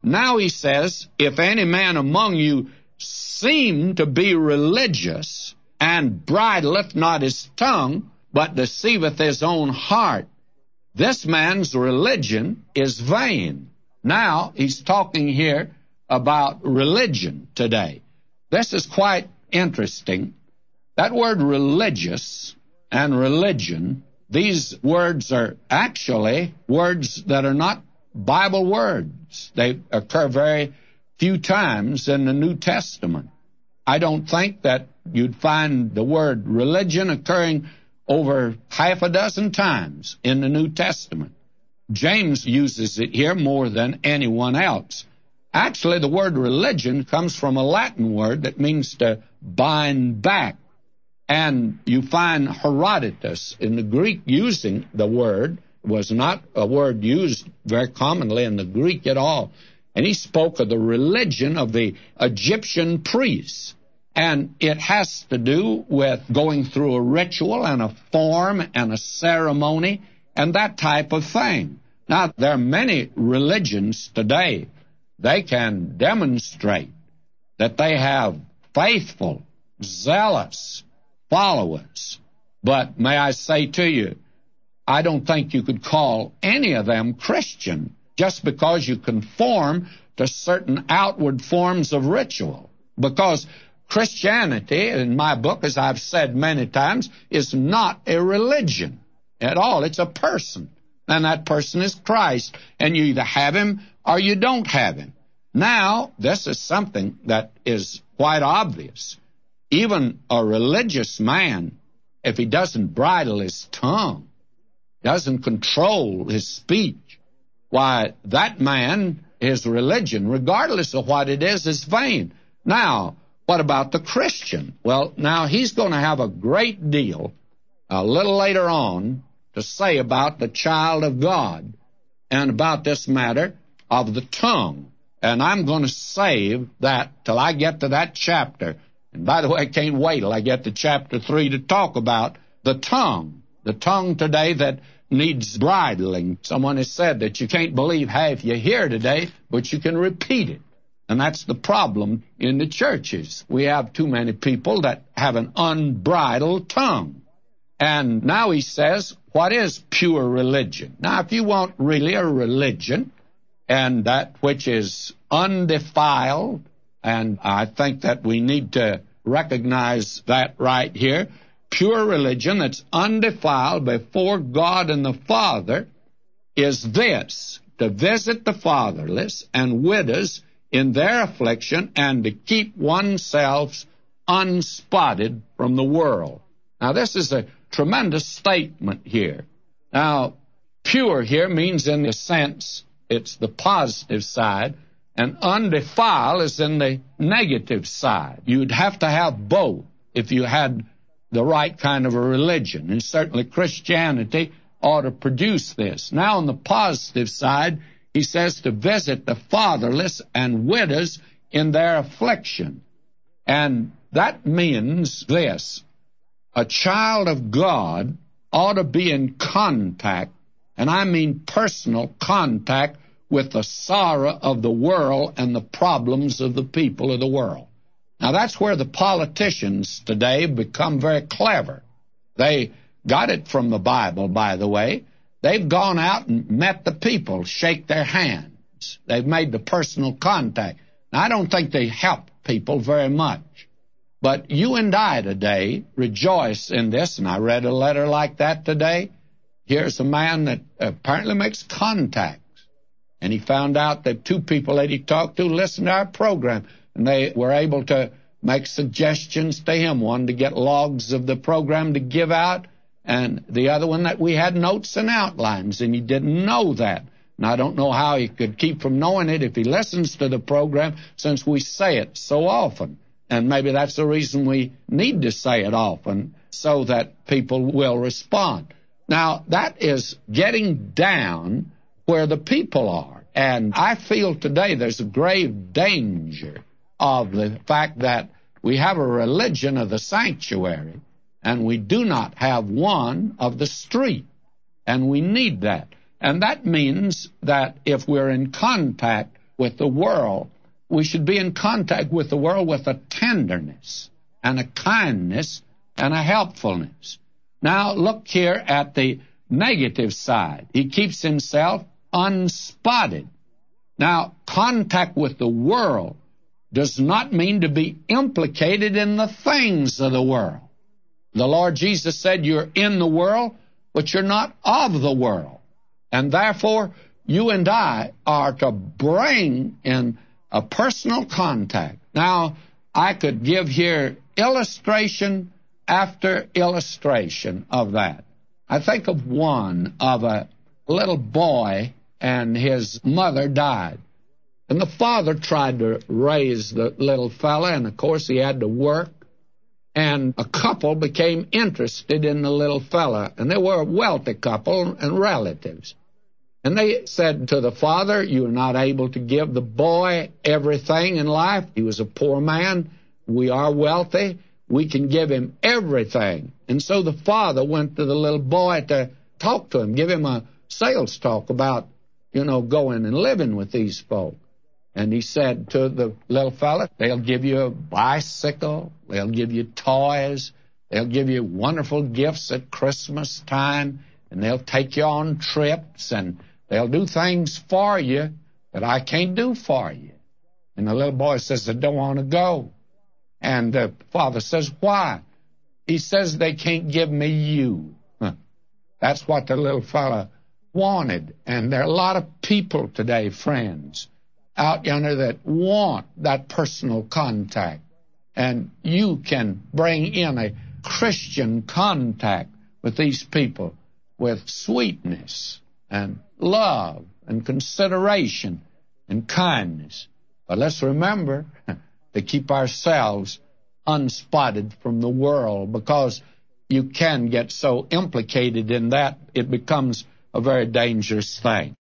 Now he says, if any man among you seem to be religious, and bridleth not his tongue, but deceiveth his own heart, this man's religion is vain. Now he's talking here about religion today. This is quite interesting. That word religious and religion, these words are actually words that are not Bible words. They occur very few times in the New Testament. I don't think that you'd find the word religion occurring over half a dozen times in the New Testament. James uses it here more than anyone else. Actually, the word religion comes from a Latin word that means to bind back. And you find Herodotus in the Greek using the word. It was not a word used very commonly in the Greek at all. And he spoke of the religion of the Egyptian priests. And it has to do with going through a ritual and a form and a ceremony and that type of thing. Now, there are many religions today. They can demonstrate that they have faithful, zealous followers. But may I say to you, I don't think you could call any of them Christian just because you conform to certain outward forms of ritual. Because Christianity, in my book, as I've said many times, is not a religion at all. It's a person. And that person is Christ. And you either have him or you don't have him. Now, this is something that is quite obvious. Even a religious man, if he doesn't bridle his tongue, doesn't control his speech, why, that man, his religion, regardless of what it is vain. Now, what about the Christian? Well, now he's going to have a great deal, a little later on, to say about the child of God and about this matter of the tongue. And I'm going to save that till I get to that chapter. And by the way, I can't wait till I get to chapter 3 to talk about the tongue. The tongue today that needs bridling. Someone has said that you can't believe half you hear today, but you can repeat it. And that's the problem in the churches. We have too many people that have an unbridled tongue. And now he says, what is pure religion? Now, if you want really a religion, and that which is undefiled, and I think that we need to recognize that right here, pure religion that's undefiled before God and the Father is this, to visit the fatherless and widows in their affliction and to keep oneself unspotted from the world. Now, this is a tremendous statement here. Now, pure here means in the sense it's the positive side, and undefiled is in the negative side. You'd have to have both if you had the right kind of a religion, and certainly Christianity ought to produce this. Now, on the positive side, he says to visit the fatherless and widows in their affliction. And that means this: a child of God ought to be in contact, and I mean personal contact, with the sorrow of the world and the problems of the people of the world. Now, that's where the politicians today become very clever. They got it from the Bible, by the way. They've gone out and met the people, shake their hands. They've made the personal contact. Now, I don't think they help people very much. But you and I today rejoice in this, and I read a letter like that today. Here's a man that apparently makes contacts, and he found out that two people that he talked to listened to our program, and they were able to make suggestions to him, one to get logs of the program to give out, and the other one that we had notes and outlines, and he didn't know that. And I don't know how he could keep from knowing it if he listens to the program, since we say it so often. And maybe that's the reason we need to say it often, so that people will respond. Now, that is getting down where the people are. And I feel today there's a grave danger of the fact that we have a religion of the sanctuary, and we do not have one of the street. And we need that. And that means that if we're in contact with the world, we should be in contact with the world with a tenderness and a kindness and a helpfulness. Now, look here at the negative side. He keeps himself unspotted. Now, contact with the world does not mean to be implicated in the things of the world. The Lord Jesus said, you're in the world, but you're not of the world. And therefore, you and I are to bring in a personal contact. Now, I could give here illustration after illustration of that. I think of one of a little boy, and his mother died. And the father tried to raise the little fella, and of course he had to work. And a couple became interested in the little fella, and they were a wealthy couple and relatives. And they said to the father, you're not able to give the boy everything in life. He was a poor man. We are wealthy. We can give him everything. And so the father went to the little boy to talk to him, give him a sales talk about, going and living with these folk. And he said to the little fella, they'll give you a bicycle, they'll give you toys, they'll give you wonderful gifts at Christmas time, and they'll take you on trips, and they'll do things for you that I can't do for you. And the little boy says, I don't want to go. And the father says, why? He says, they can't give me you. That's what the little fella wanted. And there are a lot of people today, friends, out yonder that want that personal contact. And you can bring in a Christian contact with these people with sweetness and love and consideration and kindness. But let's remember to keep ourselves unspotted from the world, because you can get so implicated in that it becomes a very dangerous thing.